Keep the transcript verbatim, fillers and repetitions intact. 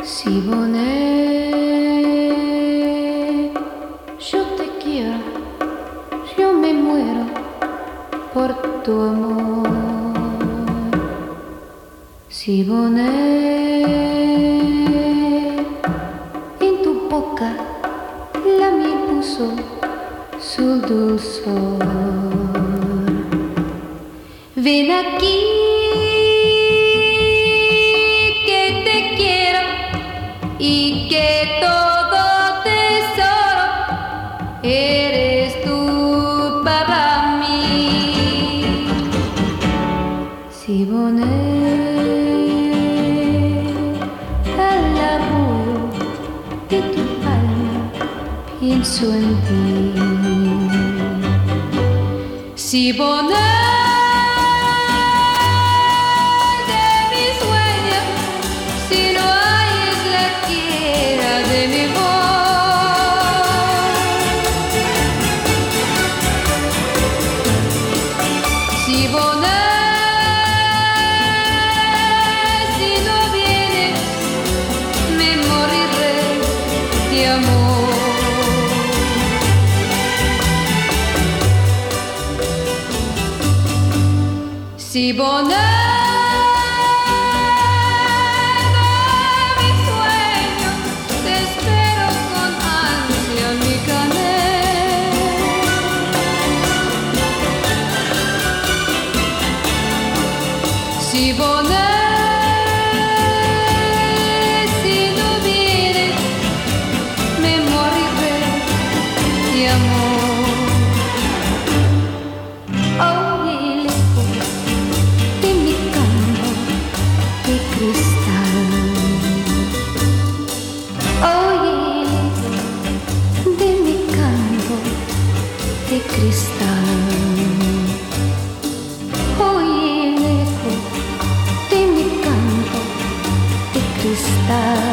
Siboney, yo te quiero, yo me muero por tu amor. Siboney, en tu boca la miel puso su dulzor. Ven aquí que te quiero y que todo tesoro eres tú para mí. Siboney, al arrullo de tu alma pienso en ti. Siboney, Siboney, de mi sueño, te espero con ansia, mi canel. Siboney, si no vienes, me moriré de amor. Oye, cristal, oye, de mi canto de cristal, oye el eco de mi canto de cristal.